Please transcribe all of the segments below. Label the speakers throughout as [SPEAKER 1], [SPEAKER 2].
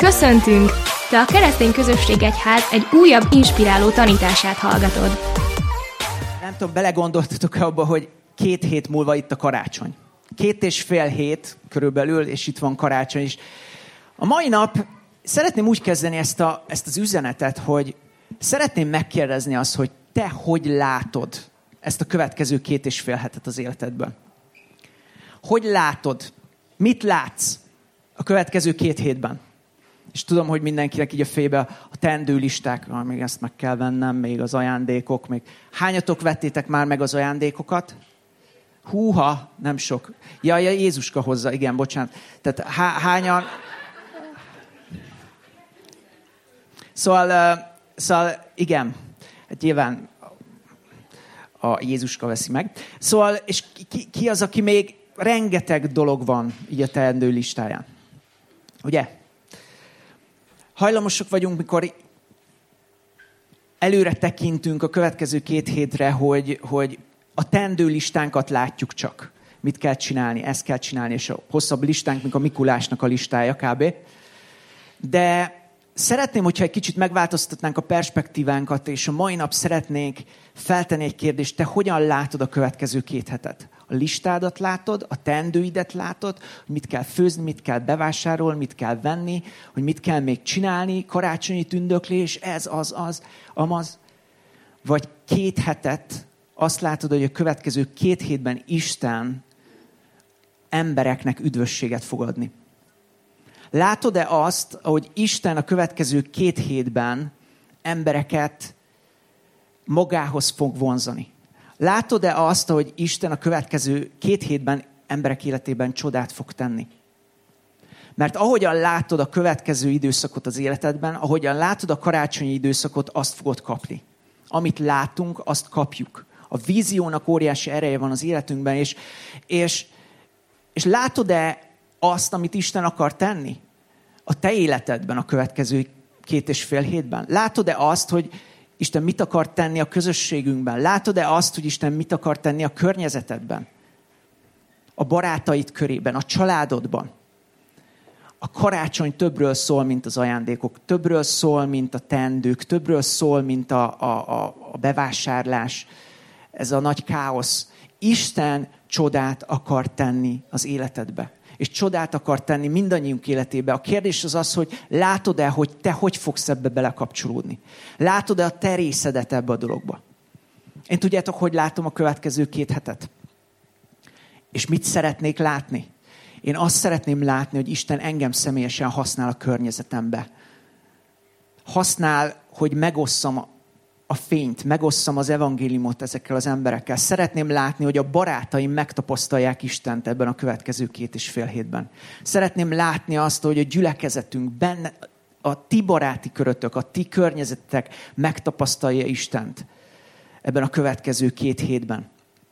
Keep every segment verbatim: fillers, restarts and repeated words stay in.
[SPEAKER 1] Köszöntünk! Te a Keresztény Közösség Egyház egy újabb inspiráló tanítását hallgatod.
[SPEAKER 2] Nem tudom, belegondoltatok-e abba, hogy két hét múlva itt a karácsony. Két és fél hét körülbelül, és itt van karácsony is. A mai nap szeretném úgy kezdeni ezt, a, ezt az üzenetet, hogy szeretném megkérdezni azt, hogy te hogy látod ezt a következő két és fél hetet az életedben. Hogy látod? Mit látsz a következő két hétben? És tudom, hogy mindenkinek így a fejébe a teendőlisták, ah, még ezt meg kell vennem, még az ajándékok, még hányatok vettétek már meg az ajándékokat? Húha, nem sok. Ja, ja, Jézuska hozza, igen, bocsánat. Tehát há- hányan... Szóval, uh, szóval, igen, hát nyilván a Jézuska veszi meg. Szóval, és ki, ki az, aki még rengeteg dolog van így a teendő listáján? Ugye? Hajlamosak vagyunk, mikor előre tekintünk a következő két hétre, hogy, hogy a teendő listánkat látjuk csak. Mit kell csinálni, ezt kell csinálni, és a hosszabb listánk, mint a Mikulásnak a listája kb. De szeretném, hogyha egy kicsit megváltoztatnánk a perspektívánkat, és a mai nap szeretnénk feltenni egy kérdést, te hogyan látod a következő két hetet? A listádat látod, a teendőidet látod, hogy mit kell főzni, mit kell bevásárolni, mit kell venni, hogy mit kell még csinálni, karácsonyi tündöklés, ez, az, az, amaz. Vagy két hetet azt látod, hogy a következő két hétben Isten embereknek üdvösséget fog adni. Látod-e azt, hogy Isten a következő két hétben embereket magához fog vonzani? Látod-e azt, hogy Isten a következő két hétben emberek életében csodát fog tenni? Mert ahogyan látod a következő időszakot az életedben, ahogyan látod a karácsonyi időszakot, azt fogod kapni. Amit látunk, azt kapjuk. A víziónak óriási ereje van az életünkben, és, és, és látod-e azt, amit Isten akar tenni a te életedben a következő két és fél hétben? Látod-e azt, hogy Isten mit akar tenni a közösségünkben? Látod-e azt, hogy Isten mit akar tenni a környezetedben? A barátaid körében, a családodban? A karácsony többről szól, mint az ajándékok. Többről szól, mint a teendők. Többről szól, mint a, a, a bevásárlás. Ez a nagy káosz. Isten csodát akar tenni az életedbe. És csodát akar tenni mindannyiunk életébe. A kérdés az az, hogy látod-e, hogy te hogy fogsz ebbe belekapcsolódni? Látod-e a te részedet ebbe a dologba? Én tudjátok, hogy látom a következő két hetet? És mit szeretnék látni? Én azt szeretném látni, hogy Isten engem személyesen használ a környezetembe. Használ, hogy megosszam a fényt, megosszam az evangéliumot ezekkel az emberekkel. Szeretném látni, hogy a barátaim megtapasztalják Istent ebben a következő két és fél hétben. Szeretném látni azt, hogy a gyülekezetünk, benne, a ti baráti körötök, a ti környezetek megtapasztalja Istent ebben a következő két hétben.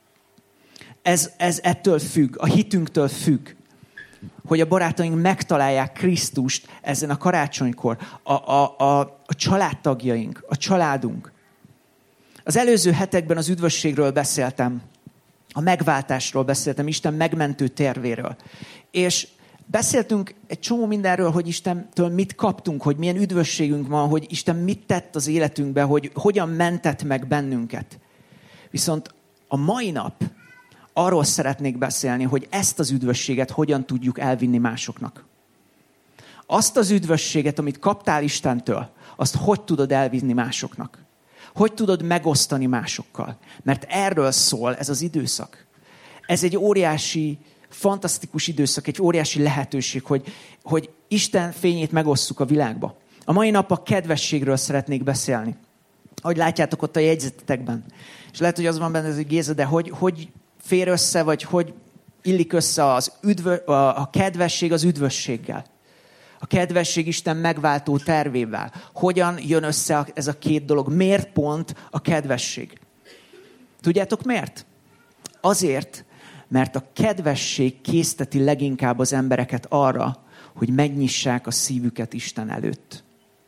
[SPEAKER 2] Ez, ez ettől függ, a hitünktől függ, hogy a barátaink megtalálják Krisztust ezen a karácsonykor, a, a, a, a családtagjaink, a családunk. Az előző hetekben az üdvösségről beszéltem, a megváltásról beszéltem, Isten megmentő tervéről. És beszéltünk egy csomó mindenről, hogy Istentől mit kaptunk, hogy milyen üdvösségünk van, hogy Isten mit tett az életünkbe, hogy hogyan mentett meg bennünket. Viszont a mai nap arról szeretnék beszélni, hogy ezt az üdvösséget hogyan tudjuk elvinni másoknak. Azt az üdvösséget, amit kaptál Istentől, azt hogy tudod elvinni másoknak? Hogy tudod megosztani másokkal? Mert erről szól ez az időszak. Ez egy óriási, fantasztikus időszak, egy óriási lehetőség, hogy, hogy Isten fényét megosszuk a világba. A mai nap a kedvességről szeretnék beszélni. Ahogy látjátok ott a jegyzetetekben. És lehet, hogy az van benne, hogy Géza, de hogy, hogy fér össze, vagy hogy illik össze az üdvö, a, a kedvesség az üdvösséggel. A kedvesség Isten megváltó tervével. Hogyan jön össze ez a két dolog? Miért pont a kedvesség? Tudjátok miért? Azért, mert a kedvesség készteti leginkább az embereket arra, hogy megnyissák a szívüket Isten előtt.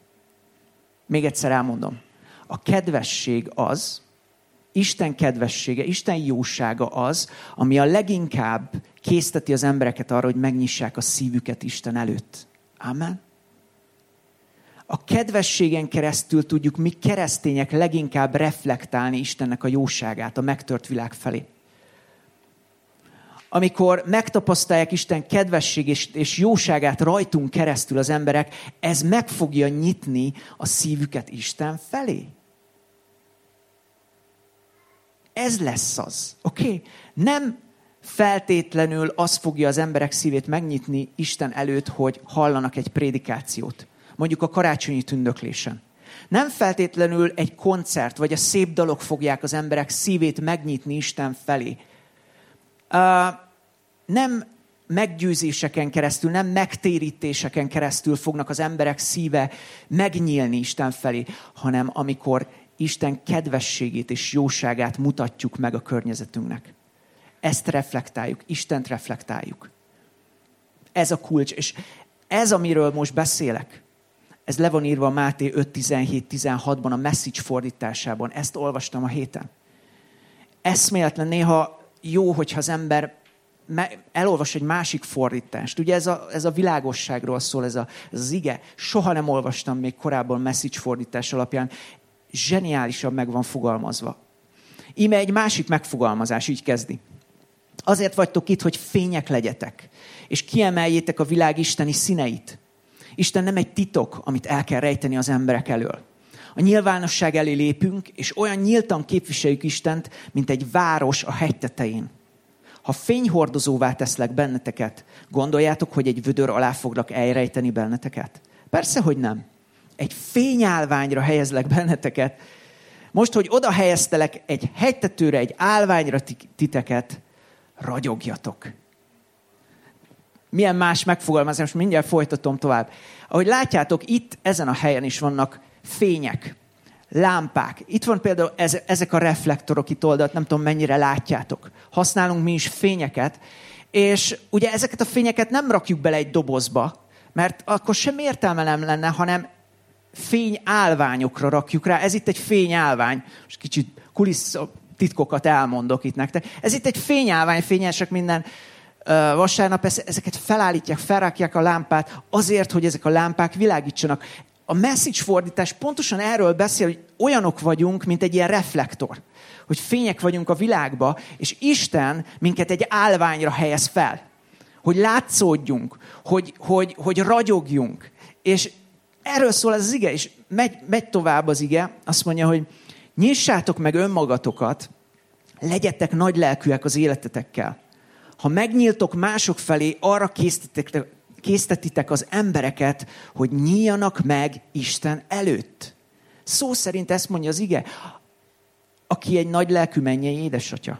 [SPEAKER 2] Még egyszer elmondom. A kedvesség az, Isten kedvessége, Isten jósága az, ami a leginkább készteti az embereket arra, hogy megnyissák a szívüket Isten előtt. Amen. A kedvességen keresztül tudjuk mi keresztények leginkább reflektálni Istennek a jóságát a megtört világ felé. Amikor megtapasztalják Isten kedvességét és jóságát rajtunk keresztül az emberek, ez meg fogja nyitni a szívüket Isten felé. Ez lesz az, oké? Okay? Nem feltétlenül az fogja az emberek szívét megnyitni Isten előtt, hogy hallanak egy prédikációt. Mondjuk a karácsonyi tündöklésen. Nem feltétlenül egy koncert, vagy a szép dalok fogják az emberek szívét megnyitni Isten felé. Uh, nem meggyőzéseken keresztül, nem megtérítéseken keresztül fognak az emberek szíve megnyílni Isten felé, hanem amikor Isten kedvességét és jóságát mutatjuk meg a környezetünknek. Ezt reflektáljuk, Istent reflektáljuk. Ez a kulcs, és ez, amiről most beszélek, ez le van írva a Máté öt tizenhét tizenhatban a Message fordításában. Ezt olvastam a héten. Eszméletlen, néha jó, hogyha az ember elolvas egy másik fordítást. Ugye ez a, ez a világosságról szól, ez, a, ez az ige. Soha nem olvastam még korábban Message fordítás alapján. Zseniálisan meg van fogalmazva. Íme egy másik megfogalmazás, így kezdi. Azért vagytok itt, hogy fények legyetek, és kiemeljétek a világ isteni színeit. Isten nem egy titok, amit el kell rejteni az emberek elől. A nyilvánosság elé lépünk, és olyan nyíltan képviseljük Istent, mint egy város a hegy tetején. Ha fényhordozóvá teszlek benneteket, gondoljátok, hogy egy vödör alá foglak elrejteni benneteket? Persze, hogy nem. Egy fényállványra helyezlek benneteket. Most, hogy oda helyeztelek egy hegytetőre, egy állványra titeket, ragyogjatok. Milyen más megfogalmazás, most mindjárt folytatom tovább. Ahogy látjátok, itt ezen a helyen is vannak fények, lámpák. Itt van például ez, ezek a reflektorok itt oldalt, nem tudom mennyire látjátok. Használunk mi is fényeket, és ugye ezeket a fényeket nem rakjuk bele egy dobozba, mert akkor sem értelme nem lenne, hanem fényállványokra rakjuk rá. Ez itt egy fényállvány. Most kicsit kulissz titkokat elmondok itt nektek. Ez itt egy fényállvány, fényesek minden vasárnap, ezeket felállítják, felrakják a lámpát azért, hogy ezek a lámpák világítsanak. A Message fordítás pontosan erről beszél, hogy olyanok vagyunk, mint egy ilyen reflektor. Hogy fények vagyunk a világba, és Isten minket egy állványra helyez fel. Hogy látszódjunk, hogy, hogy, hogy ragyogjunk. És erről szól ez az ige, és megy, megy tovább az ige, azt mondja, hogy nyissátok meg önmagatokat, legyetek nagylelkűek az életetekkel. Ha megnyíltok mások felé, arra késztetitek, késztetitek az embereket, hogy nyíljanak meg Isten előtt. Szó szerint ezt mondja az ige, aki egy nagylelkű mennyei édesatya.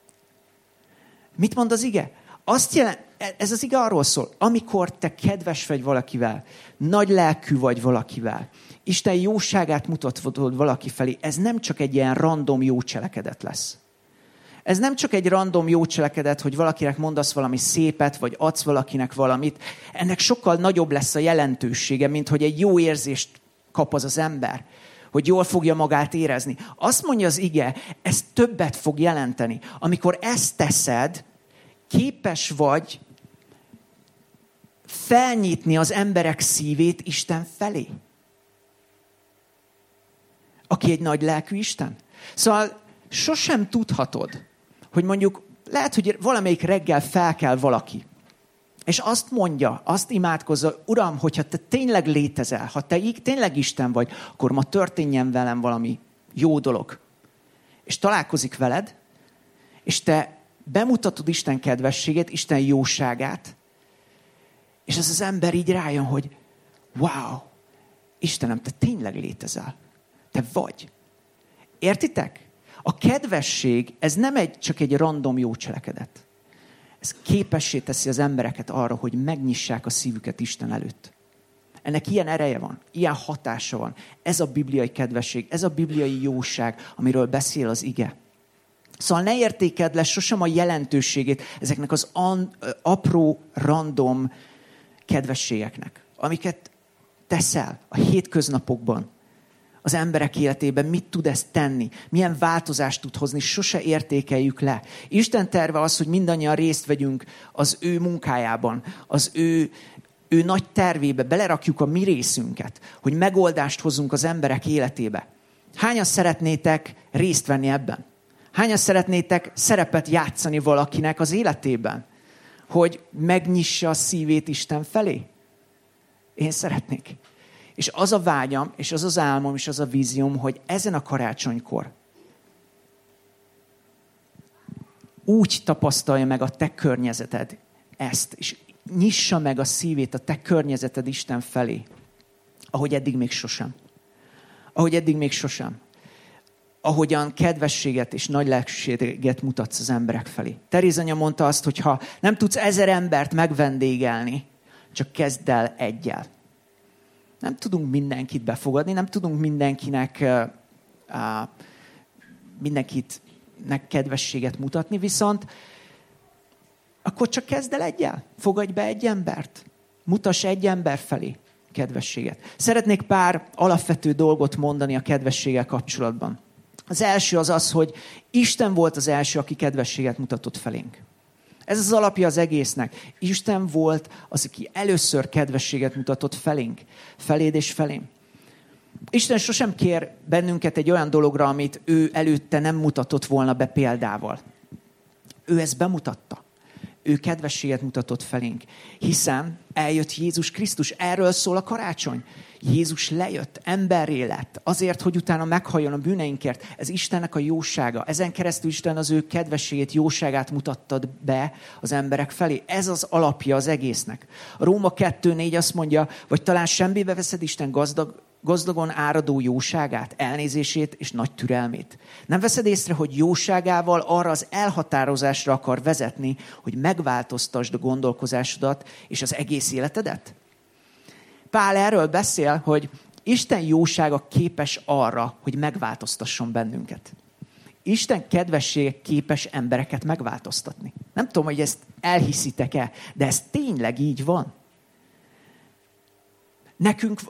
[SPEAKER 2] Mit mond az ige? Azt jelent, ez az ige arról szól, amikor te kedves vagy valakivel, nagylelkű vagy valakivel, Isten jóságát mutatod valaki felé, ez nem csak egy ilyen random jó cselekedet lesz. Ez nem csak egy random jó cselekedet, hogy valakinek mondasz valami szépet, vagy adsz valakinek valamit. Ennek sokkal nagyobb lesz a jelentősége, mint hogy egy jó érzést kap az az ember. Hogy jól fogja magát érezni. Azt mondja az ige, ez többet fog jelenteni. Amikor ezt teszed, képes vagy felnyitni az emberek szívét Isten felé. Aki egy nagy lelkű Isten. Szóval sosem tudhatod, hogy mondjuk lehet, hogy valamelyik reggel felkel valaki, és azt mondja, azt imádkozza, Uram, hogyha te tényleg létezel, ha te tényleg Isten vagy, akkor ma történjen velem valami jó dolog. És találkozik veled, és te bemutatod Isten kedvességét, Isten jóságát, és ez az ember így rájön, hogy wow, Istenem, te tényleg létezel. Te vagy. Értitek? A kedvesség, ez nem egy, csak egy random jó cselekedet. Ez képessé teszi az embereket arra, hogy megnyissák a szívüket Isten előtt. Ennek ilyen ereje van, ilyen hatása van. Ez a bibliai kedvesség, ez a bibliai jóság, amiről beszél az ige. Szóval ne értékeld le sosem a jelentőségét ezeknek az an, apró, random kedvességeknek, amiket teszel a hétköznapokban, az emberek életében, mit tud ezt tenni, milyen változást tud hozni, sose értékeljük le. Isten terve az, hogy mindannyian részt vegyünk az ő munkájában, az ő ő nagy tervébe belerakjuk a mi részünket, hogy megoldást hozzunk az emberek életébe. Hányan szeretnétek részt venni ebben? Hányan szeretnétek szerepet játszani valakinek az életében? Hogy megnyissa a szívét Isten felé? Én szeretnék. És az a vágyam, és az az álmom, és az a vízióm, hogy ezen a karácsonykor úgy tapasztalja meg a te környezeted ezt, és nyissa meg a szívét a te környezeted Isten felé, ahogy eddig még sosem. Ahogy eddig még sosem. Ahogyan kedvességet és nagy lelkűséget mutatsz az emberek felé. Teréz anya mondta azt, hogy ha nem tudsz ezer embert megvendégelni, csak kezd el egyel. Nem tudunk mindenkit befogadni, nem tudunk mindenkinek uh, uh, mindenkitnek kedvességet mutatni, viszont akkor csak kezd el egyel. Fogadj be egy embert. Mutass egy ember felé kedvességet. Szeretnék pár alapvető dolgot mondani a kedvességgel kapcsolatban. Az első az az, hogy Isten volt az első, aki kedvességet mutatott felénk. Ez az alapja az egésznek. Isten volt az, aki először kedvességet mutatott felénk. Feléd és felém. Isten sosem kér bennünket egy olyan dologra, amit ő előtte nem mutatott volna be példával. Ő ezt bemutatta. Ő kedvességet mutatott felénk. Hiszen eljött Jézus Krisztus. Erről szól a karácsony. Jézus lejött, emberré lett, azért, hogy utána meghalljon a bűneinkért. Ez Istennek a jósága. Ezen keresztül Isten az ő kedvességét, jóságát mutattad be az emberek felé. Ez az alapja az egésznek. A Róma kettő négy azt mondja, vagy talán semmibe veszed Isten gazdag, gazdagon áradó jóságát, elnézését és nagy türelmét. Nem veszed észre, hogy jóságával arra az elhatározásra akar vezetni, hogy megváltoztasd a gondolkozásodat és az egész életedet? Pál erről beszél, hogy Isten jósága képes arra, hogy megváltoztasson bennünket. Isten kedvessége képes embereket megváltoztatni. Nem tudom, hogy ezt elhiszitek-e, de ez tényleg így van. Nekünk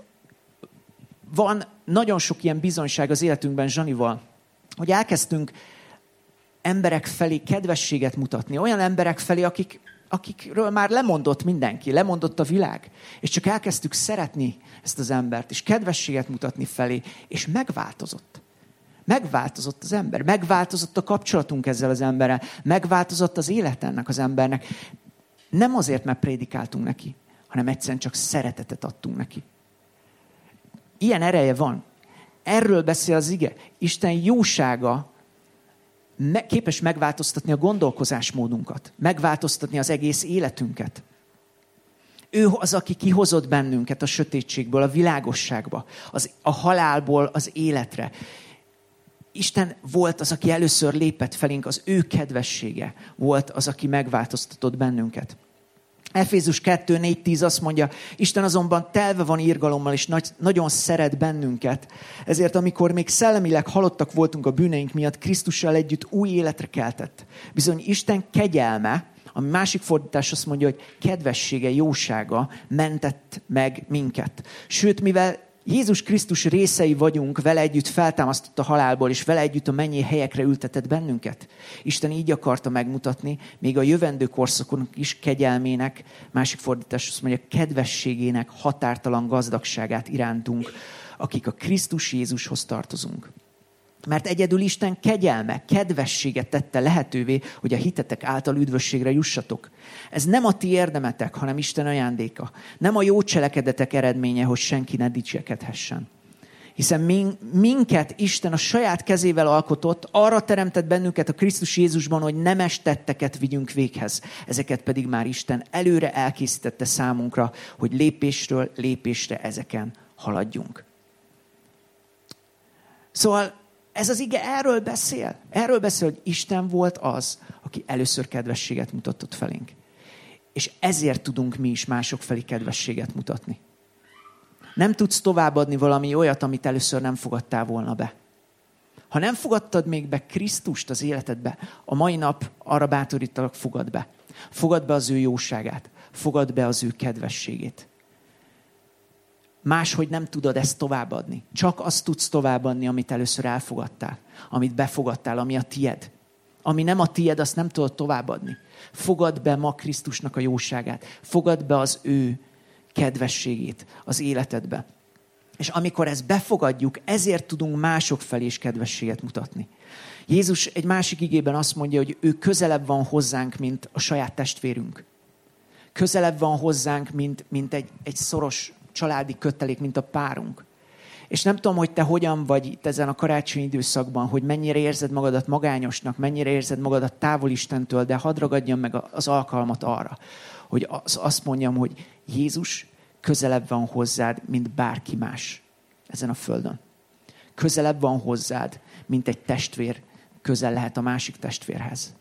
[SPEAKER 2] van nagyon sok ilyen bizonyság az életünkben Zsanival, hogy elkezdtünk emberek felé kedvességet mutatni. Olyan emberek felé, akik, akikről már lemondott mindenki, lemondott a világ. És csak elkezdtük szeretni ezt az embert, és kedvességet mutatni felé, és megváltozott. Megváltozott az ember, megváltozott a kapcsolatunk ezzel az emberrel, megváltozott az élet ennek az embernek. Nem azért, mert prédikáltunk neki, hanem egyszerűen csak szeretetet adtunk neki. Ilyen ereje van. Erről beszél az ige. Isten jósága képes megváltoztatni a gondolkozásmódunkat, megváltoztatni az egész életünket. Ő az, aki kihozott bennünket a sötétségből, a világosságba, az, a halálból az életre. Isten volt az, aki először lépett felénk, az ő kedvessége volt az, aki megváltoztatott bennünket. Efézus kettő négy tíz azt mondja, Isten azonban telve van irgalommal, és nagy, nagyon szeret bennünket. Ezért, amikor még szellemileg halottak voltunk a bűneink miatt, Krisztussal együtt új életre keltett. Bizony Isten kegyelme, ami másik fordítás azt mondja, hogy kedvessége, jósága mentett meg minket. Sőt, mivel Jézus Krisztus részei vagyunk, vele együtt feltámasztott a halálból, és vele együtt a mennyei helyekre ültetett bennünket. Isten így akarta megmutatni, még a jövendő korszakon is kegyelmének, másik fordítás azt mondja, kedvességének határtalan gazdagságát irántunk, akik a Krisztus Jézushoz tartozunk. Mert egyedül Isten kegyelme, kedvességet tette lehetővé, hogy a hitetek által üdvösségre jussatok. Ez nem a ti érdemetek, hanem Isten ajándéka. Nem a jó cselekedetek eredménye, hogy senki ne dicsekedhessen. Hiszen minket Isten a saját kezével alkotott, arra teremtett bennünket a Krisztus Jézusban, hogy nemes tetteket vigyünk véghez. Ezeket pedig már Isten előre elkészítette számunkra, hogy lépésről lépésre ezeken haladjunk. Szóval ez az ige erről beszél. Erről beszél, hogy Isten volt az, aki először kedvességet mutatott felénk. És ezért tudunk mi is mások felé kedvességet mutatni. Nem tudsz továbbadni valami olyat, amit először nem fogadtál volna be. Ha nem fogadtad még be Krisztust az életedbe, a mai nap arra bátorítalak, fogad be. Fogad be az ő jóságát. Fogad be az ő kedvességét. Máshogy nem tudod ezt továbbadni. Csak azt tudsz továbbadni, amit először elfogadtál. Amit befogadtál, ami a tied. Ami nem a tied, azt nem tudod továbbadni. Fogad be ma Krisztusnak a jóságát. Fogad be az ő kedvességét az életedbe. És amikor ezt befogadjuk, ezért tudunk mások felé is kedvességet mutatni. Jézus egy másik igében azt mondja, hogy ő közelebb van hozzánk, mint a saját testvérünk. Közelebb van hozzánk, mint, mint egy, egy szoros családi kötelék, mint a párunk. És nem tudom, hogy te hogyan vagy itt ezen a karácsonyi időszakban, hogy mennyire érzed magadat magányosnak, mennyire érzed magadat távol Istentől, de hadd ragadjam meg az alkalmat arra, hogy az, azt mondjam, hogy Jézus közelebb van hozzád, mint bárki más ezen a földön. Közelebb van hozzád, mint egy testvér közel lehet a másik testvérhez.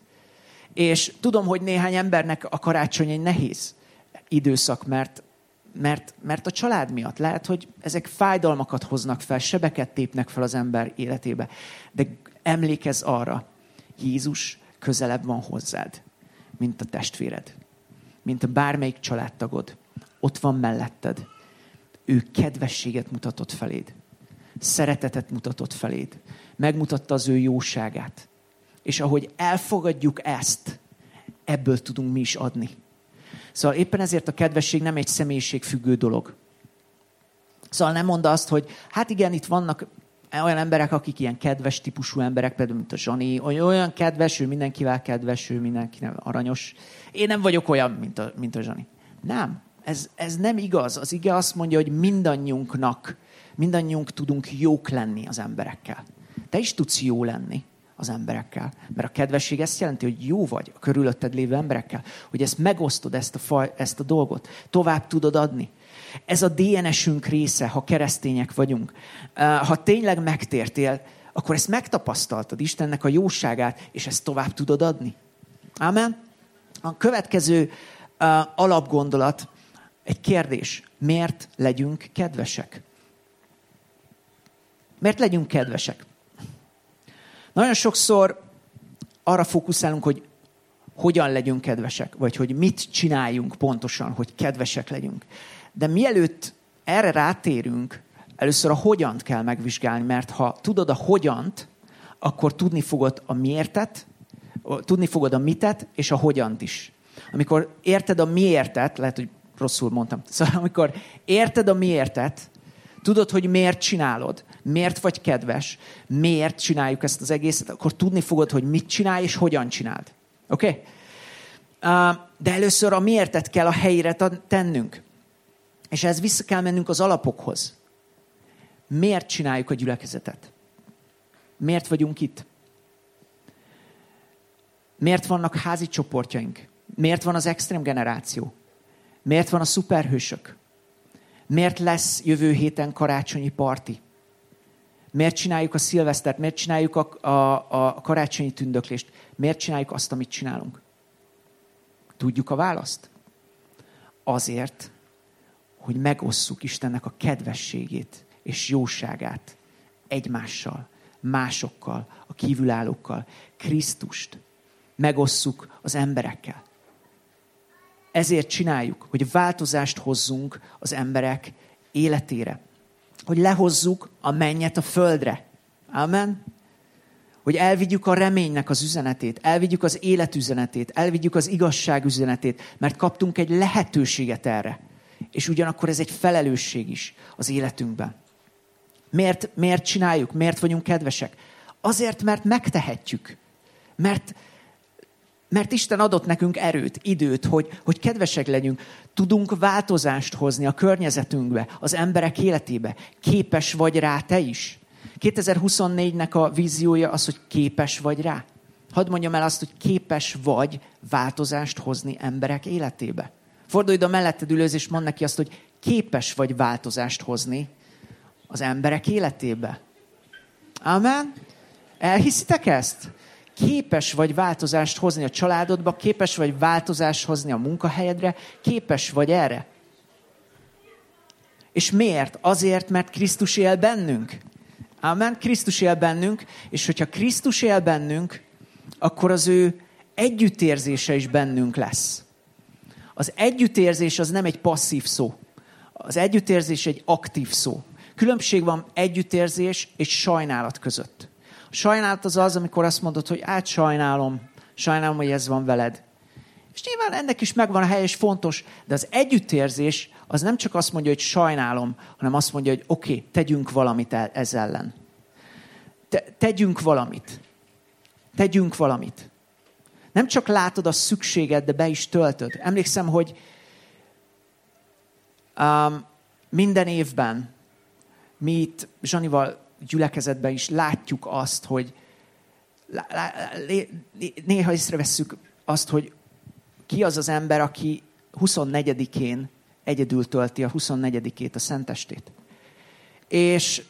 [SPEAKER 2] És tudom, hogy néhány embernek a karácsony egy nehéz időszak, mert, mert, mert a család miatt lehet, hogy ezek fájdalmakat hoznak fel, sebeket tépnek fel az ember életébe. De emlékezz arra, Jézus közelebb van hozzád, mint a testvéred, mint a bármelyik családtagod. Ott van melletted. Ő kedvességet mutatott feléd. Szeretetet mutatott feléd. Megmutatta az ő jóságát. És ahogy elfogadjuk ezt, ebből tudunk mi is adni. Szóval éppen ezért a kedvesség nem egy személyiségfüggő dolog. Szóval nem mondd azt, hogy hát igen, itt vannak olyan emberek, akik ilyen kedves típusú emberek, például mint a Zsani, olyan kedves, ő mindenkivel kedves, ő mindenkivel aranyos. Én nem vagyok olyan, mint a, mint a Zsani. Nem. Ez, ez nem igaz. Az ige azt mondja, hogy mindannyiunknak, mindannyiunk tudunk jók lenni az emberekkel. Te is tudsz jó lenni az emberekkel. Mert a kedvesség ezt jelenti, hogy jó vagy a körülötted lévő emberekkel. Hogy ezt megosztod, ezt a, faj, ezt a dolgot. Tovább tudod adni. Ez a dé en esünk része, ha keresztények vagyunk. Ha tényleg megtértél, akkor ezt megtapasztaltad, Istennek a jóságát, és ezt tovább tudod adni. Amen. A következő uh, alapgondolat, egy kérdés. Miért legyünk kedvesek? Miért legyünk kedvesek? Nagyon sokszor arra fókuszálunk, hogy hogyan legyünk kedvesek, vagy hogy mit csináljunk pontosan, hogy kedvesek legyünk. De mielőtt erre rátérünk, először a hogyant kell megvizsgálni, mert ha tudod a hogyant, akkor tudni fogod a miértet, tudni fogod a mitet és a hogyant is. Amikor érted a miértet, lehet, hogy rosszul mondtam, szóval amikor érted a miértet, tudod, hogy miért csinálod, miért vagy kedves, miért csináljuk ezt az egészet, akkor tudni fogod, hogy mit csinálj és hogyan csináld. Oké? Okay? Uh, de először a miértet kell a helyére tennünk. És ez vissza kell mennünk az alapokhoz. Miért csináljuk a gyülekezetet? Miért vagyunk itt? Miért vannak házi csoportjaink? Miért van az extrém generáció? Miért van a szuperhősök? Miért lesz jövő héten karácsonyi parti? Miért csináljuk a szilvesztert? Miért csináljuk a, a, a karácsonyi tündöklést? Miért csináljuk azt, amit csinálunk? Tudjuk a választ? Azért, hogy megosszuk Istennek a kedvességét és jóságát egymással, másokkal, a kívülállókkal, Krisztust. Megosszuk az emberekkel. Ezért csináljuk, hogy változást hozzunk az emberek életére. Hogy lehozzuk a mennyet a földre. Amen? Hogy elvigyük a reménynek az üzenetét, elvigyük az élet üzenetét, elvigyük az igazság üzenetét, mert kaptunk egy lehetőséget erre. És ugyanakkor ez egy felelősség is az életünkben. Miért, miért csináljuk? Miért vagyunk kedvesek? Azért, mert megtehetjük. Mert, mert Isten adott nekünk erőt, időt, hogy, hogy kedvesek legyünk. Tudunk változást hozni a környezetünkbe, az emberek életébe. Képes vagy rá te is. kétezer-huszonnégynek a víziója az, hogy képes vagy rá. Hadd mondjam el azt, hogy képes vagy változást hozni emberek életébe. Fordulj ide a melletted ülőz, és mondd neki azt, hogy képes vagy változást hozni az emberek életébe. Amen? Elhiszitek ezt? Képes vagy változást hozni a családodba, képes vagy változást hozni a munkahelyedre, képes vagy erre. És miért? Azért, mert Krisztus él bennünk. Amen? Krisztus él bennünk, és hogyha Krisztus él bennünk, akkor az ő együttérzése is bennünk lesz. Az együttérzés az nem egy passzív szó. Az együttérzés egy aktív szó. Különbség van együttérzés és sajnálat között. A sajnálat az az, amikor azt mondod, hogy át sajnálom, sajnálom, hogy ez van veled. És nyilván ennek is megvan a hely, és fontos, de az együttérzés az nem csak azt mondja, hogy sajnálom, hanem azt mondja, hogy oké, okay, tegyünk valamit ez ellen. Te, tegyünk valamit. Tegyünk valamit. Nem csak látod a szükséged, de be is töltöd. Emlékszem, hogy um, minden évben mi itt Zsanival gyülekezetben is látjuk azt, hogy lá, lá, lé, néha észrevesszük azt, hogy ki az az ember, aki huszonnegyedikén egyedül tölti a huszonnegyedikét, a szentestét. És,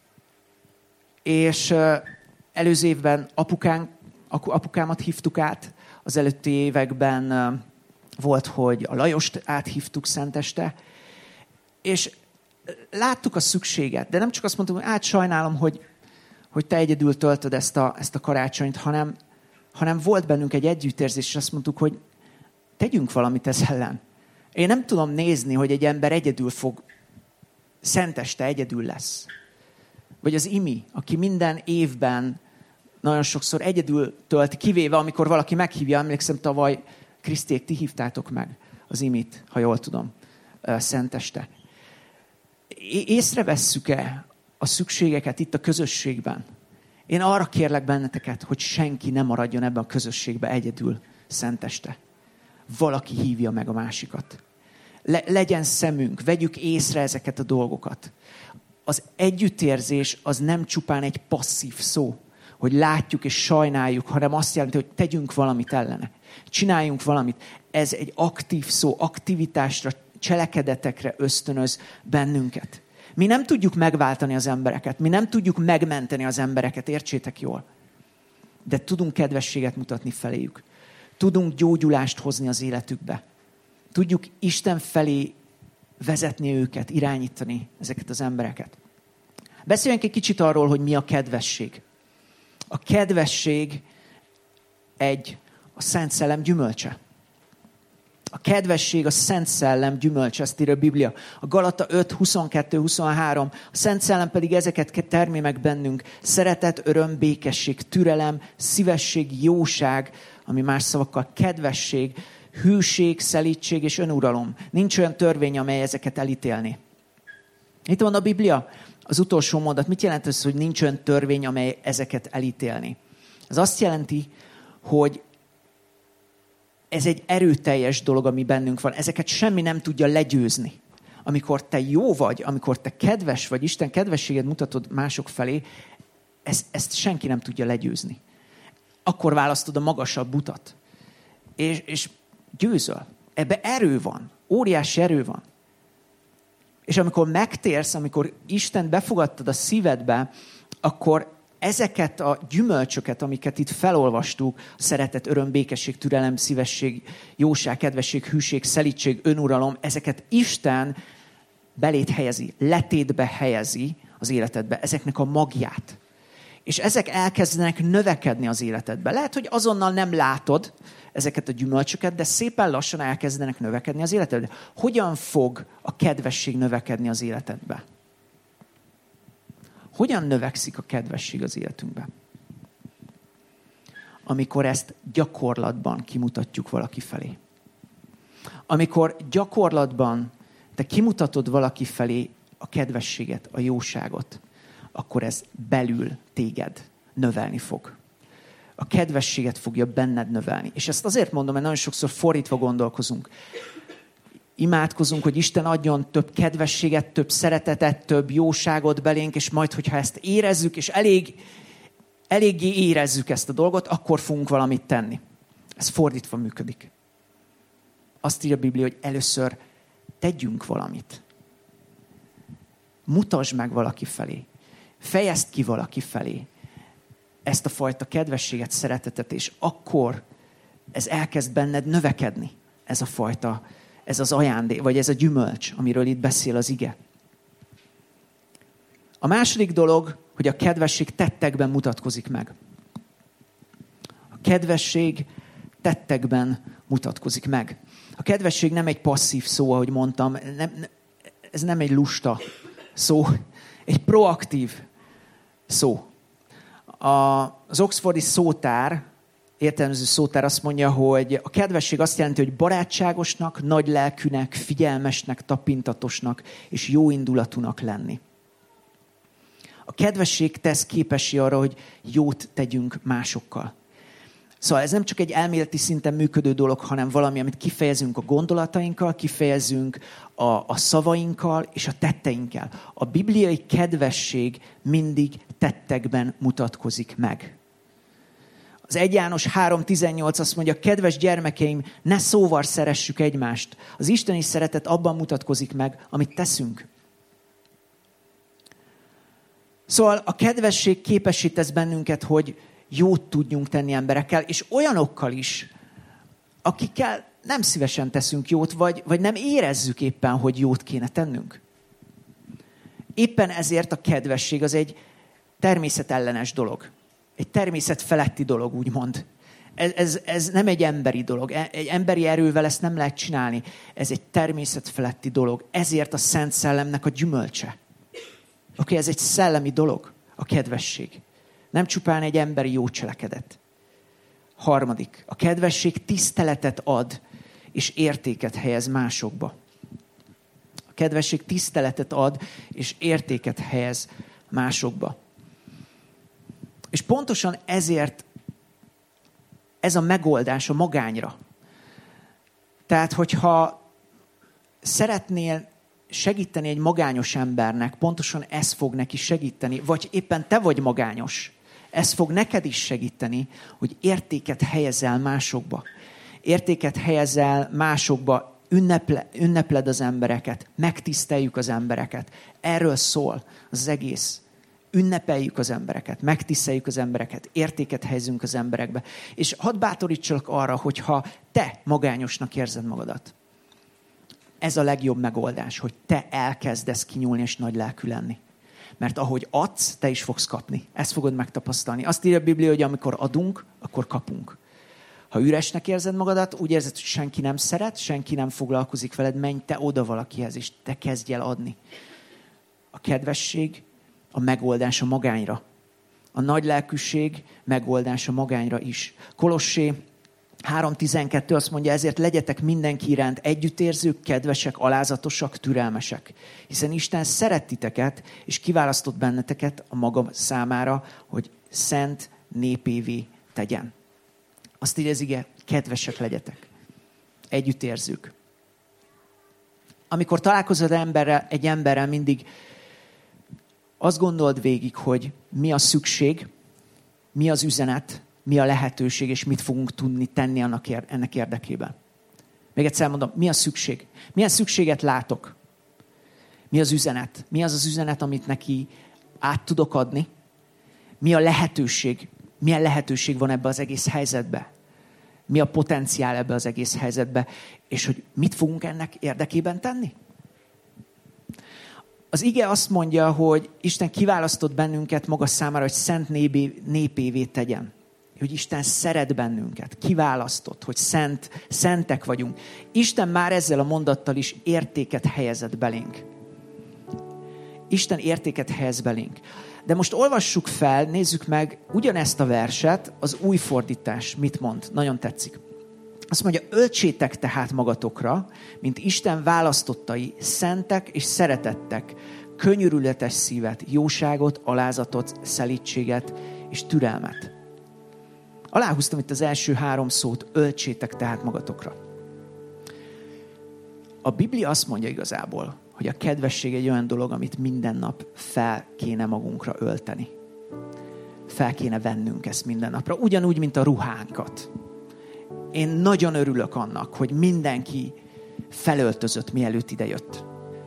[SPEAKER 2] és előző évben apukánk, apukámat hívtuk át, az előtti években volt, hogy a Lajost áthívtuk szenteste, és láttuk a szükséget, de nem csak azt mondtam, hogy át sajnálom, hogy, hogy te egyedül töltöd ezt a, ezt a karácsonyt, hanem, hanem volt bennünk egy együttérzés, és azt mondtuk, hogy tegyünk valamit ez ellen. Én nem tudom nézni, hogy egy ember egyedül fog, szenteste egyedül lesz. Vagy az Imi, aki minden évben nagyon sokszor egyedül tölt, kivéve amikor valaki meghívja, emlékszem tavaly, Kriszték, ti hívtátok meg az Imit, ha jól tudom, szenteste. Észrevesszük-e a szükségeket itt a közösségben? Én arra kérlek benneteket, hogy senki ne maradjon ebben a közösségben egyedül szenteste. Valaki hívja meg a másikat. Le, legyen szemünk, vegyük észre ezeket a dolgokat. Az együttérzés az nem csupán egy passzív szó, hogy látjuk és sajnáljuk, hanem azt jelenti, hogy tegyünk valamit ellene. Csináljunk valamit. Ez egy aktív szó, aktivitásra, cselekedetekre ösztönöz bennünket. Mi nem tudjuk megváltani az embereket, mi nem tudjuk megmenteni az embereket, értsétek jól. De tudunk kedvességet mutatni feléjük. Tudunk gyógyulást hozni az életükbe. Tudjuk Isten felé vezetni őket, irányítani ezeket az embereket. Beszéljünk egy kicsit arról, hogy mi a kedvesség. A kedvesség egy a Szent Szellem gyümölcse. A kedvesség a Szent Szellem gyümölcse, ezt írja a Biblia. A Galata öt, huszonkettő, huszonhárom. A Szent Szellem pedig ezeket termi meg bennünk. Szeretet, öröm, békesség, türelem, szívesség, jóság, ami más szavakkal kedvesség, hűség, szelídség és önuralom. Nincs olyan törvény, amely ezeket elítélni. Itt van a Biblia, az utolsó mondat. Mit jelent ez, hogy nincs olyan törvény, amely ezeket elítélni? Ez azt jelenti, hogy ez egy erőteljes dolog, ami bennünk van. Ezeket semmi nem tudja legyőzni. Amikor te jó vagy, amikor te kedves vagy, Isten kedvességed mutatod mások felé, ezt, ezt senki nem tudja legyőzni. Akkor választod a magasabb utat. És, és győzöl. Ebbe erő van. Óriási erő van. És amikor megtérsz, amikor Isten befogadtad a szívedbe, akkor ezeket a gyümölcsöket, amiket itt felolvastuk, szeretet, öröm, békesség, türelem, szívesség, jóság, kedvesség, hűség, szelídség, önuralom, ezeket Isten belét helyezi, letétbe helyezi az életedbe, ezeknek a magját. És ezek elkezdenek növekedni az életedbe. Lehet, hogy azonnal nem látod ezeket a gyümölcsöket, de szépen lassan elkezdenek növekedni az életedbe. Hogyan fog a kedvesség növekedni az életedbe? Hogyan növekszik a kedvesség az életünkben? Amikor ezt gyakorlatban kimutatjuk valaki felé. Amikor gyakorlatban te kimutatod valaki felé a kedvességet, a jóságot, akkor ez belül téged növelni fog. A kedvességet fogja benned növelni. És ezt azért mondom, mert nagyon sokszor fordítva gondolkozunk. Imádkozunk, hogy Isten adjon több kedvességet, több szeretetet, több jóságot belénk, és majd, hogyha ezt érezzük, és elég, eléggé érezzük ezt a dolgot, akkor fogunk valamit tenni. Ez fordítva működik. Azt írja a Biblia, hogy először tegyünk valamit. Mutasd meg valaki felé. Fejezd ki valaki felé ezt a fajta kedvességet, szeretetet, és akkor ez elkezd benned növekedni, ez a fajta, ez az ajándék, vagy ez a gyümölcs, amiről itt beszél az ige. A második dolog, hogy a kedvesség tettekben mutatkozik meg. A kedvesség tettekben mutatkozik meg. A kedvesség nem egy passzív szó, ahogy mondtam, nem, ez nem egy lusta szó, egy proaktív szó. A, az Oxfordi szótár értelmező szótár azt mondja, hogy a kedvesség azt jelenti, hogy barátságosnak, nagy lelkűnek, figyelmesnek, tapintatosnak és jóindulatúnak lenni. A kedvesség tesz képessé arra, hogy jót tegyünk másokkal. Szóval ez nem csak egy elméleti szinten működő dolog, hanem valami, amit kifejezünk a gondolatainkkal, kifejezünk a, a szavainkkal és a tetteinkkel. A bibliai kedvesség mindig tettekben mutatkozik meg. Az Egy János három tizennyolc azt mondja, kedves gyermekeim, ne szóval szeressük egymást. Az isteni szeretet abban mutatkozik meg, amit teszünk. Szóval a kedvesség képessé tesz bennünket, hogy jót tudjunk tenni emberekkel, és olyanokkal is, akikkel nem szívesen teszünk jót, vagy, vagy nem érezzük éppen, hogy jót kéne tennünk. Éppen ezért a kedvesség az egy természetellenes dolog. Egy természet feletti dolog, úgymond. Ez, ez, ez nem egy emberi dolog. Egy emberi erővel ezt nem lehet csinálni. Ez egy természet feletti dolog. Ezért a Szent Szellemnek a gyümölcse. Oké, okay, ez egy szellemi dolog, a kedvesség. Nem csupán egy emberi jó cselekedet. Harmadik, a kedvesség tiszteletet ad, és értéket helyez másokba. A kedvesség tiszteletet ad, és értéket helyez másokba. És pontosan ezért ez a megoldás a magányra. Tehát, hogyha szeretnél segíteni egy magányos embernek, pontosan ez fog neki segíteni, vagy éppen te vagy magányos, ez fog neked is segíteni, hogy értéket helyezel másokba. Értéket helyezel másokba, ünneple, ünnepled az embereket, megtiszteljük az embereket. Erről szól az egész. Ünnepeljük az embereket, megtiszteljük az embereket, értéket helyezünk az emberekbe. És hadd bátorítsalak arra, hogyha te magányosnak érzed magadat. Ez a legjobb megoldás, hogy te elkezdesz kinyúlni és nagy lelkű lenni. Mert ahogy adsz, te is fogsz kapni. Ezt fogod megtapasztalni. Azt írja a Biblia, hogy amikor adunk, akkor kapunk. Ha üresnek érzed magadat, úgy érzed, hogy senki nem szeret, senki nem foglalkozik veled, menj te oda valakihez, és te kezdj el adni. A kedvesség a megoldás a magányra. A nagy lelkűség megoldás a magányra is. Kolossé három tizenkettő azt mondja, ezért legyetek mindenki iránt együttérzők, kedvesek, alázatosak, türelmesek. Hiszen Isten szeret titeket, és kiválasztott benneteket a maga számára, hogy szent népévé tegyen. Azt írja az ige, kedvesek legyetek. Együttérzők. Amikor találkozod emberrel, egy emberrel, mindig azt gondold végig, hogy mi a szükség, mi az üzenet, mi a lehetőség, és mit fogunk tudni tenni annak ér- ennek érdekében. Még egyszer mondom, mi a szükség? Milyen szükséget látok? Mi az üzenet? Mi az az üzenet, amit neki át tudok adni? Mi a lehetőség? Milyen lehetőség van ebbe az egész helyzetbe? Mi a potenciál ebbe az egész helyzetbe? És hogy mit fogunk ennek érdekében tenni? Az ige azt mondja, hogy Isten kiválasztott bennünket maga számára, hogy szent népé, népévé tegyen. Hogy Isten szeret bennünket, kiválasztott, hogy szent, szentek vagyunk. Isten már ezzel a mondattal is értéket helyezett belénk. Isten értéket helyez belénk. De most olvassuk fel, nézzük meg ugyanezt a verset, az új fordítás mit mond. Nagyon tetszik. Azt mondja, öltsétek tehát magatokra, mint Isten választottai, szentek és szeretettek, könyörületes szívet, jóságot, alázatot, szelídséget és türelmet. Aláhúztam itt az első három szót, öltsétek tehát magatokra. A Biblia azt mondja igazából, hogy a kedvesség egy olyan dolog, amit minden nap fel kéne magunkra ölteni. Fel kéne vennünk ezt minden napra, ugyanúgy, mint a ruhánkat. Én nagyon örülök annak, hogy mindenki felöltözött, mielőtt ide jött.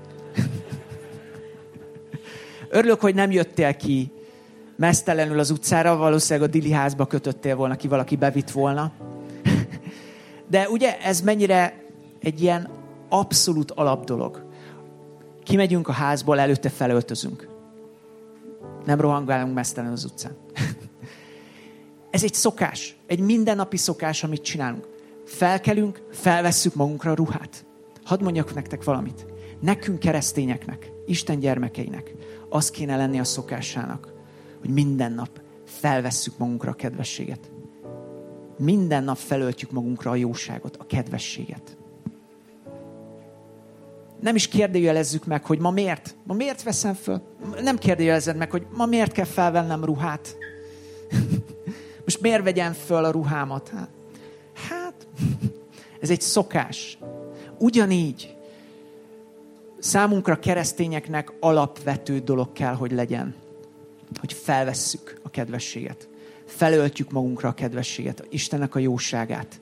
[SPEAKER 2] Örülök, hogy nem jöttél ki meztelenül az utcára, valószínűleg a Dili házba kötöttél volna ki, valaki bevitt volna. De ugye ez mennyire egy ilyen abszolút alapdolog. Kimegyünk a házból, előtte felöltözünk. Nem rohangálunk meztelen az utcán. Ez egy szokás, egy mindennapi szokás, amit csinálunk. Felkelünk, felvesszük magunkra a ruhát. Hadd mondjak nektek valamit. Nekünk keresztényeknek, Isten gyermekeinek az kéne lenni a szokásának, hogy minden nap felvesszük magunkra a kedvességet. Minden nap felöltjük magunkra a jóságot, a kedvességet. Nem is kérdőjelezzük meg, hogy ma miért? Ma miért veszem föl? Nem kérdőjelezed meg, hogy ma miért kell felvennem ruhát? Most miért vegyem föl a ruhámat? Hát, hát ez egy szokás. Ugyanígy számunkra keresztényeknek alapvető dolog kell, hogy legyen, hogy felvesszük a kedvességet. Felöltjük magunkra a kedvességet, Istennek a jóságát.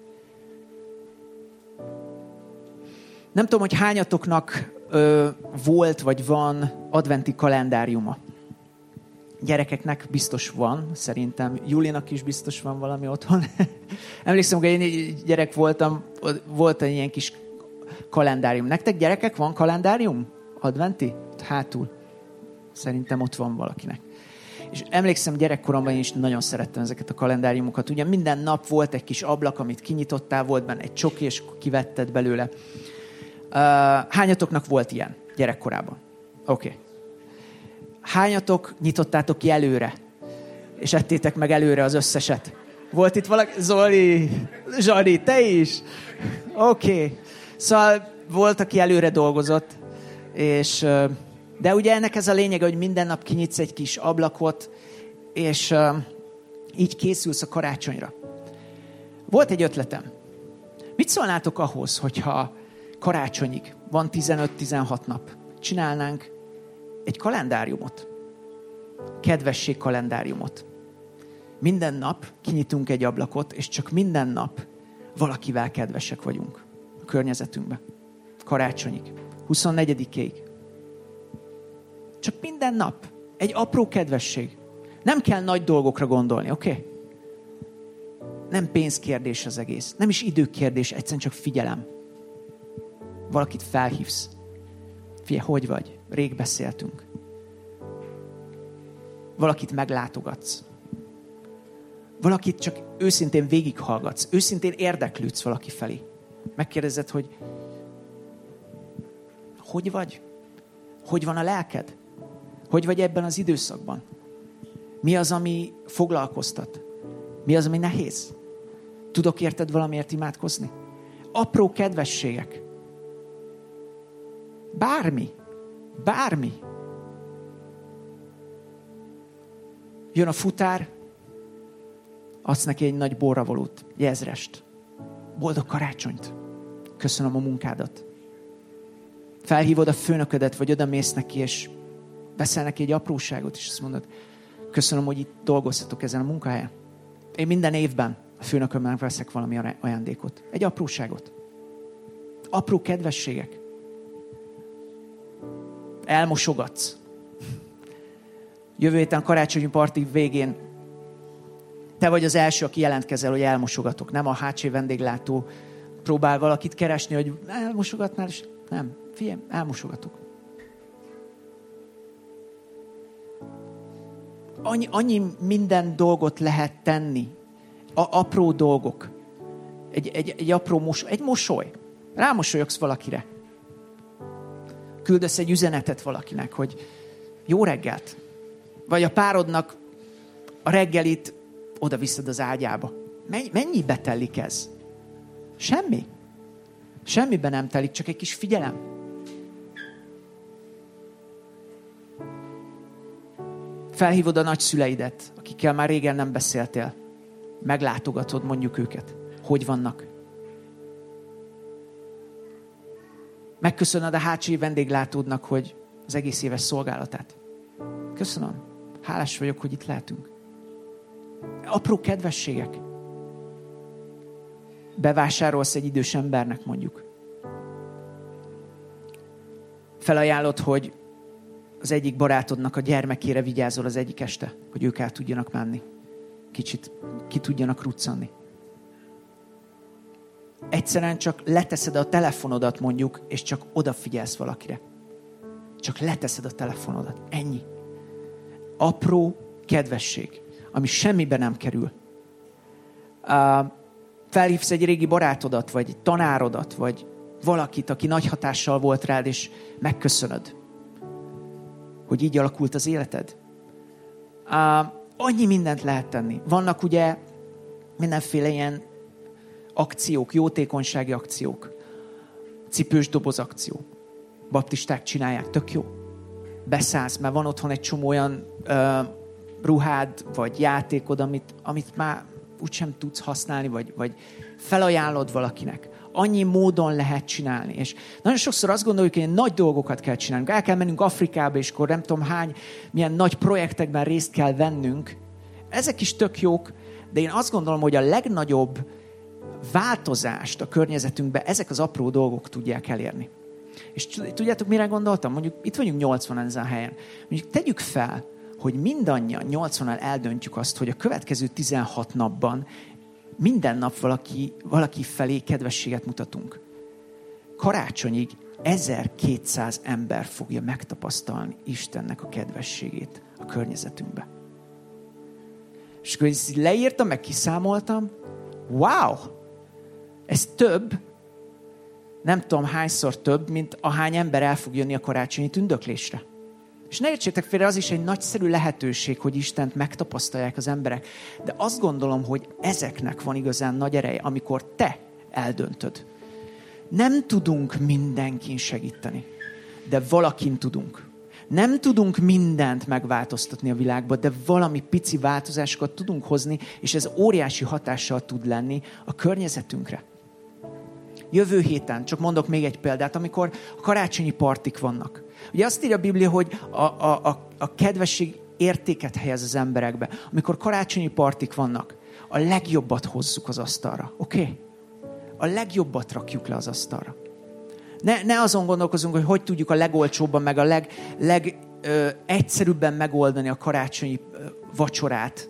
[SPEAKER 2] Nem tudom, hogy hányatoknak ö, volt vagy van adventi kalendáriuma. Gyerekeknek biztos van, szerintem Julinak is biztos van valami otthon. Emlékszem, hogy én gyerek voltam, volt egy ilyen kis kalendárium. Nektek gyerekek van kalendárium? Adventi? Hátul. Szerintem ott van valakinek. És emlékszem, gyerekkoromban én is nagyon szerettem ezeket a kalendáriumokat. Ugye minden nap volt egy kis ablak, amit kinyitottál, volt benne egy csoki, és kivetted belőle. Uh, hányatoknak volt ilyen gyerekkorában? Oké. Okay. Hányatok nyitottátok ki előre? És ettétek meg előre az összeset? Volt itt valaki? Zoli, Zsani, te is? Oké. Okay. Szóval volt, aki előre dolgozott, és, de ugye ennek ez a lényege, hogy minden nap kinyitsz egy kis ablakot, és így készülsz a karácsonyra. Volt egy ötletem. Mit szólnátok ahhoz, hogyha karácsonyig van tizenöt-tizenhat nap, csinálnánk egy kalendáriumot, kedvesség kalendáriumot. Minden nap kinyitunk egy ablakot, és csak minden nap valakivel kedvesek vagyunk a környezetünkben. Karácsonyig, huszonnegyedikéig. Csak minden nap egy apró kedvesség. Nem kell nagy dolgokra gondolni, oké? Okay? Nem pénzkérdés az egész, nem is időkérdés, egyszerűen csak figyelem. Valakit felhívsz. Figyelj, hogy vagy? Rég beszéltünk. Valakit meglátogatsz. Valakit csak őszintén végighallgatsz. Őszintén érdeklődsz valaki felé. Megkérdezed, hogy hogy vagy? Hogy van a lelked? Hogy vagy ebben az időszakban? Mi az, ami foglalkoztat? Mi az, ami nehéz? Tudok érted valamiért imádkozni? Apró kedvességek. Bármi. Bármi. Jön a futár, adsz neki egy nagy borravalót, egy ezrest. Boldog karácsonyt. Köszönöm a munkádat. Felhívod a főnöködet, vagy oda mész neki, és veszel neki egy apróságot, és azt mondod, köszönöm, hogy itt dolgozhatok ezen a munkahelyen. Én minden évben a főnökömmel veszek valami ajándékot. Egy apróságot. Apró kedvességek. Elmosogatsz. Jövő héten karácsonyi parti végén te vagy az első, aki jelentkezel, hogy elmosogatok. Nem a há cé vendéglátó próbál valakit keresni, hogy elmosogatnál, és nem. Figyelj, elmosogatok. Annyi, annyi minden dolgot lehet tenni. A, apró dolgok. Egy, egy, egy apró mosoly. Egy mosoly. Rámosolyogsz valakire. Küldesz egy üzenetet valakinek, hogy jó reggelt. Vagy a párodnak a reggelit oda viszed az ágyába. Mennyibe telik ez? Semmi. Semmiben nem telik, csak egy kis figyelem. Felhívod a nagyszüleidet, akikkel már régen nem beszéltél. Meglátogatod mondjuk őket. Hogy vannak? Megköszönöd a há cé vendéglátódnak, hogy az egész éves szolgálatát. Köszönöm. Hálás vagyok, hogy itt lehetünk. Apró kedvességek. Bevásárolsz egy idős embernek mondjuk. Felajánlod, hogy az egyik barátodnak a gyermekére vigyázol az egyik este, hogy ők el tudjanak menni. Kicsit ki tudjanak ruccanni. Egyszerűen csak leteszed a telefonodat mondjuk, és csak odafigyelsz valakire. Csak leteszed a telefonodat. Ennyi. Apró kedvesség, ami semmibe nem kerül. Uh, felhívsz egy régi barátodat, vagy egy tanárodat, vagy valakit, aki nagy hatással volt rád, és megköszönöd, hogy így alakult az életed. Uh, annyi mindent lehet tenni. Vannak ugye mindenféle ilyen akciók, jótékonysági akciók, cipős doboz akció. Baptisták csinálják, tök jó. Beszállsz, mert van otthon egy csomó olyan ö, ruhád, vagy játékod, amit, amit már úgysem tudsz használni, vagy, vagy felajánlod valakinek. Annyi módon lehet csinálni. És nagyon sokszor azt gondoljuk, hogy nagy dolgokat kell csinálnunk. El kell mennünk Afrikába, és akkor nem tudom hány, milyen nagy projektekben részt kell vennünk. Ezek is tök jók, de én azt gondolom, hogy a legnagyobb változást a környezetünkben ezek az apró dolgok tudják elérni. És tudjátok, mire gondoltam? Mondjuk itt vagyunk nyolcvanan ezen a helyen. Mondjuk tegyük fel, hogy mindannyian nyolcvanan eldöntjük azt, hogy a következő tizenhat napban minden nap valaki, valaki felé kedvességet mutatunk. Karácsonyig ezerkétszáz ember fogja megtapasztalni Istennek a kedvességét a környezetünkbe. És akkor ezt leírtam, meg kiszámoltam. Wow! Ez több, nem tudom hányszor több, mint ahány ember el fog jönni a karácsonyi tündöklésre. És ne értsétek félre, az is egy nagyszerű lehetőség, hogy Istent megtapasztalják az emberek. De azt gondolom, hogy ezeknek van igazán nagy ereje, amikor te eldöntöd. Nem tudunk mindenkin segíteni, de valakin tudunk. Nem tudunk mindent megváltoztatni a világban, de valami pici változásokat tudunk hozni, és ez óriási hatással tud lenni a környezetünkre. Jövő héten, csak mondok még egy példát, amikor a karácsonyi partik vannak. Ugye azt írja a Biblia, hogy a, a, a, a kedvesség értéket helyez az emberekbe. Amikor karácsonyi partik vannak, a legjobbat hozzuk az asztalra. Oké? Okay? A legjobbat rakjuk le az asztalra. Ne, ne azon gondolkozunk, hogy hogy tudjuk a legolcsóbban, meg a leg, leg, ö, egyszerűbben megoldani a karácsonyi ö, vacsorát,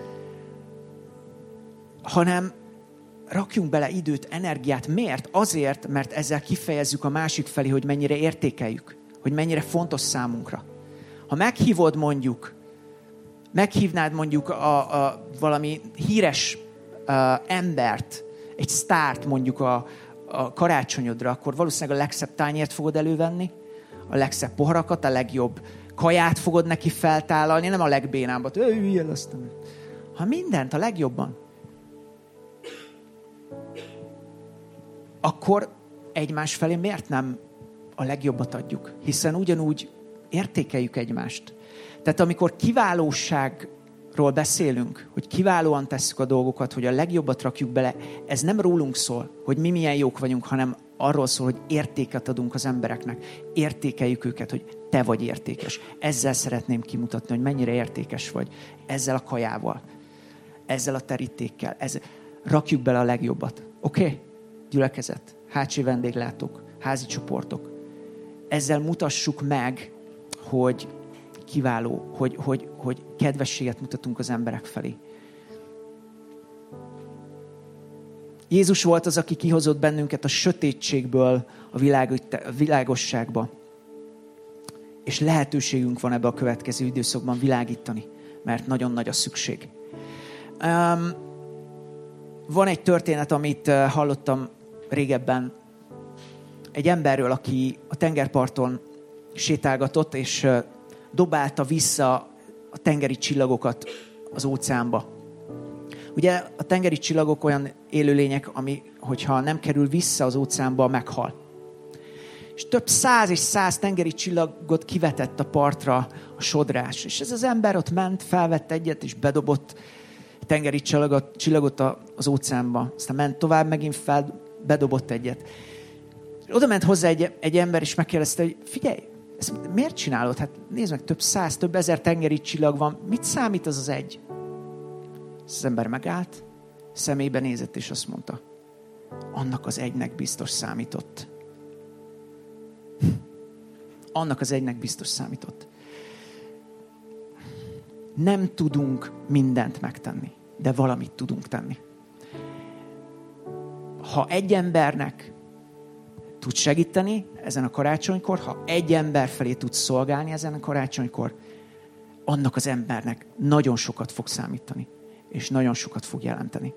[SPEAKER 2] hanem rakjunk bele időt, energiát. Miért? Azért, mert ezzel kifejezzük a másik felé, hogy mennyire értékeljük, hogy mennyire fontos számunkra. Ha meghívod mondjuk, meghívnád mondjuk a, a valami híres uh, embert, egy sztárt mondjuk a, a karácsonyodra, akkor valószínűleg a legszebb tányért fogod elővenni, a legszebb poharakat, a legjobb kaját fogod neki feltállalni, nem a legbénábbat, üljél aztán. Ha mindent a legjobban, akkor egymás felé miért nem a legjobbat adjuk? Hiszen ugyanúgy értékeljük egymást. Tehát amikor kiválóságról beszélünk, hogy kiválóan tesszük a dolgokat, hogy a legjobbat rakjuk bele, ez nem rólunk szól, hogy mi milyen jók vagyunk, hanem arról szól, hogy értéket adunk az embereknek. Értékeljük őket, hogy te vagy értékes. Ezzel szeretném kimutatni, hogy mennyire értékes vagy. Ezzel a kajával, ezzel a terítékkel. Ezzel. Rakjuk bele a legjobbat. Oké? Okay? Gyülekezet, hátsó vendéglátók, házi csoportok. Ezzel mutassuk meg, hogy kiváló, hogy, hogy, hogy kedvességet mutatunk az emberek felé. Jézus volt az, aki kihozott bennünket a sötétségből a, világ, a világosságba. És lehetőségünk van ebbe a következő időszakban világítani, mert nagyon nagy a szükség. Um, van egy történet, amit uh, hallottam régebben egy emberről, aki a tengerparton sétálgatott, és uh, dobálta vissza a tengeri csillagokat az óceánba. Ugye a tengeri csillagok olyan élőlények, ami, hogyha nem kerül vissza az óceánba, meghal. És több száz és száz tengeri csillagot kivetett a partra a sodrás. És ez az ember ott ment, felvett egyet, és bedobott tengeri csillagot, csillagot az óceánba. Aztán ment tovább, megint fel, bedobott egyet. És oda ment hozzá egy, egy ember, és megkérdezte, hogy figyelj, ezt miért csinálod? Hát nézd meg, több száz, több ezer tengeri csillag van. Mit számít az az egy? Az ember megállt, szemébe nézett, és azt mondta, annak az egynek biztos számított. Annak az egynek biztos számított. Nem tudunk mindent megtenni, de valamit tudunk tenni. Ha egy embernek tudsz segíteni ezen a karácsonykor, ha egy ember felé tudsz szolgálni ezen a karácsonykor, annak az embernek nagyon sokat fog számítani, és nagyon sokat fog jelenteni.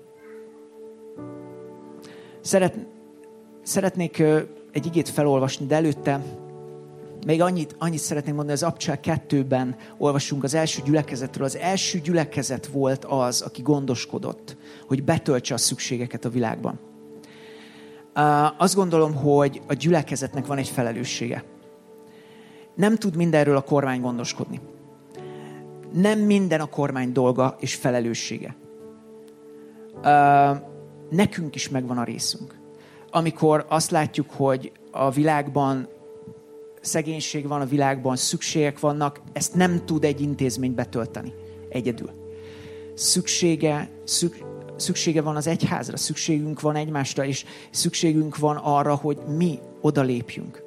[SPEAKER 2] Szeret, szeretnék egy igét felolvasni, de előtte Még annyit, annyit szeretnék mondani, az Abcsel kettőben olvasunk az első gyülekezetről. Az első gyülekezet volt az, aki gondoskodott, hogy betöltse a szükségeket a világban. Uh, azt gondolom, hogy a gyülekezetnek van egy felelőssége. Nem tud mindenről a kormány gondoskodni. Nem minden a kormány dolga és felelőssége. Uh, nekünk is megvan a részünk. Amikor azt látjuk, hogy a világban szegénység van, a világban szükségek vannak, ezt nem tud egy intézmény betölteni egyedül. Szüksége, szük, szüksége van az egyházra, szükségünk van egymásra, és szükségünk van arra, hogy mi odalépjünk.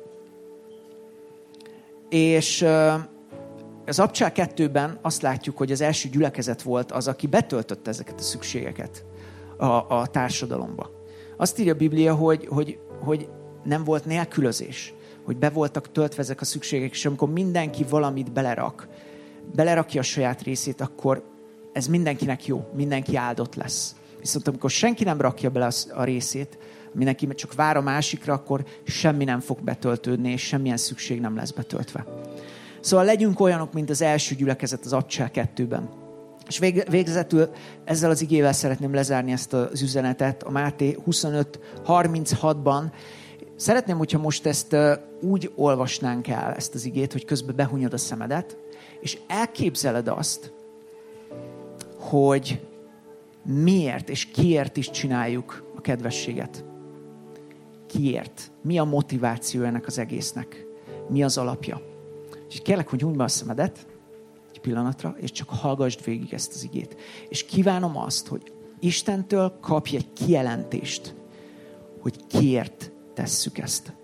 [SPEAKER 2] És az Abcsel kettőben azt látjuk, hogy az első gyülekezet volt az, aki betöltötte ezeket a szükségeket a, a társadalomba. Azt írja a Biblia, hogy, hogy, hogy nem volt nélkülözés, hogy be voltak töltve ezek a szükségek, és amikor mindenki valamit belerak, belerakja a saját részét, akkor ez mindenkinek jó, mindenki áldott lesz. Viszont amikor senki nem rakja bele a részét, mindenki csak vár a másikra, akkor semmi nem fog betöltődni, és semmilyen szükség nem lesz betöltve. Szóval legyünk olyanok, mint az első gyülekezet az Abcsel kettőben. És végezetül ezzel az igével szeretném lezárni ezt az üzenetet a Máté huszonöt harminchatban. Szeretném, hogyha most ezt úgy olvasnánk el, ezt az igét, hogy közben behunyod a szemedet, és elképzeled azt, hogy miért és kiért is csináljuk a kedvességet. Kiért? Mi a motiváció ennek az egésznek? Mi az alapja? És kérlek, hogy hunyd be a szemedet egy pillanatra, és csak hallgassd végig ezt az igét. És kívánom azt, hogy Istentől kapj egy kijelentést, hogy kiért tesszük ezt.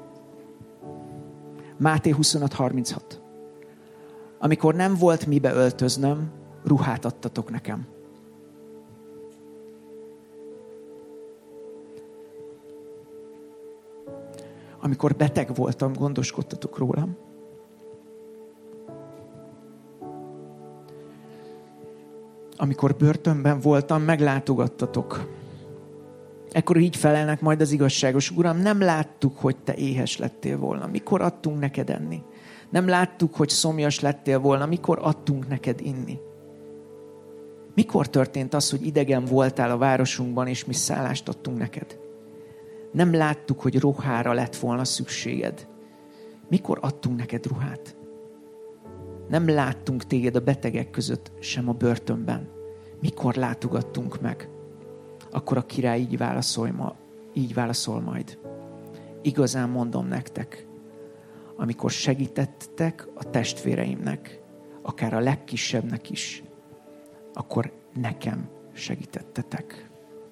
[SPEAKER 2] Máté huszonöt harminchat. Amikor nem volt mibe öltöznöm, ruhát adtatok nekem. Amikor beteg voltam, gondoskodtatok rólam. Amikor börtönben voltam, meglátogattatok. Ekkor így felelnek majd az igazságos: Uram, nem láttuk, hogy te éhes lettél volna. Mikor adtunk neked enni? Nem láttuk, hogy szomjas lettél volna. Mikor adtunk neked inni? Mikor történt az, hogy idegen voltál a városunkban, és mi szállást adtunk neked? Nem láttuk, hogy ruhára lett volna szükséged. Mikor adtunk neked ruhát? Nem láttunk téged a betegek között, sem a börtönben. Mikor látogattunk meg? Akkor a király így válaszol, ma, így válaszol majd. Igazán mondom nektek, amikor segítettek a testvéreimnek, akár a legkisebbnek is, akkor nekem segítettetek.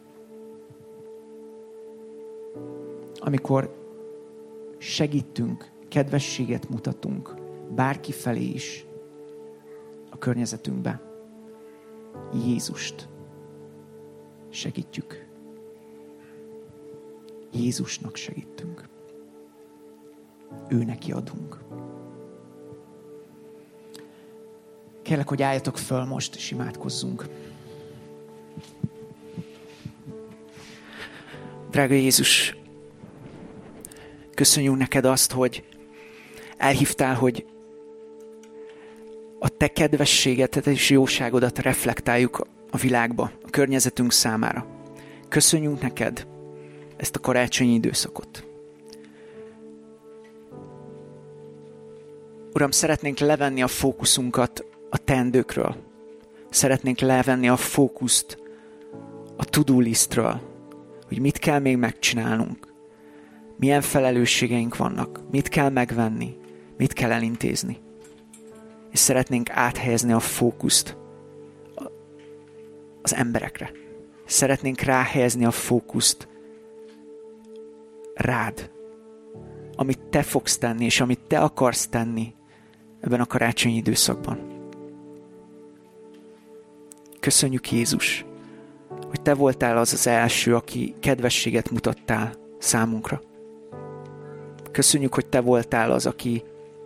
[SPEAKER 2] Amikor segítünk, kedvességet mutatunk bárki felé is a környezetünkbe, Jézust segítjük. Jézusnak segítünk. Ő neki adunk. Kérlek, hogy álljatok föl most, és imádkozzunk. Drága Jézus, köszönjük neked azt, hogy elhívtál, hogy a te kedvességedet és jóságodat reflektáljuk a világba, a környezetünk számára. Köszönjük neked ezt a karácsonyi időszakot. Uram, szeretnénk levenni a fókuszunkat a teendőkről. Szeretnénk levenni a fókuszt a to-do listről, hogy mit kell még megcsinálnunk, milyen felelősségeink vannak, mit kell megvenni, mit kell elintézni. És szeretnénk áthelyezni a fókuszt az emberekre. Szeretnénk ráhelyezni a fókuszt rád. Amit te fogsz tenni, és amit te akarsz tenni ebben a karácsonyi időszakban. Köszönjük, Jézus, hogy te voltál az az első, aki kedvességet mutattál számunkra. Köszönjük, hogy te voltál az, aki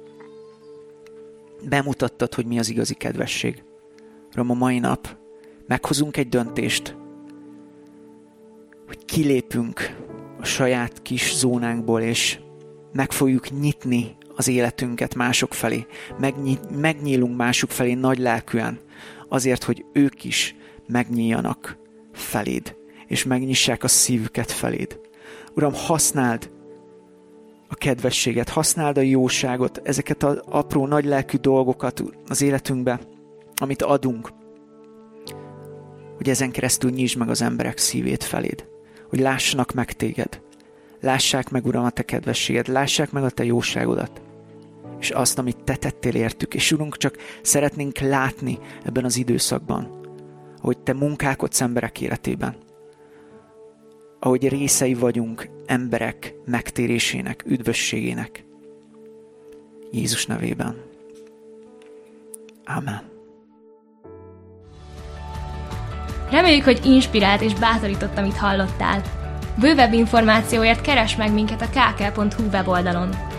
[SPEAKER 2] bemutattad, hogy mi az igazi kedvesség. Uram, a mai nap meghozunk egy döntést, hogy kilépünk a saját kis zónánkból, és meg fogjuk nyitni az életünket mások felé. Megnyit, megnyílunk mások felé nagy lelkűen, azért, hogy ők is megnyíljanak feléd, és megnyissák a szívüket feléd. Uram, használd a kedvességet, használd a jóságot, ezeket az apró, nagy lelkű dolgokat az életünkbe, amit adunk, hogy ezen keresztül nyisd meg az emberek szívét feléd, hogy lássanak meg téged, lássák meg, Uram, a te kedvességed, lássák meg a te jóságodat, és azt, amit te tettél értük, és Urunk, csak szeretnénk látni ebben az időszakban, hogy te munkálkodsz emberek életében, ahogy részei vagyunk emberek megtérésének, üdvösségének. Jézus nevében. Amen.
[SPEAKER 1] Reméljük, hogy inspirált és bátorított, amit hallottál. Bővebb információért keresd meg minket a ká ká pont hú weboldalon.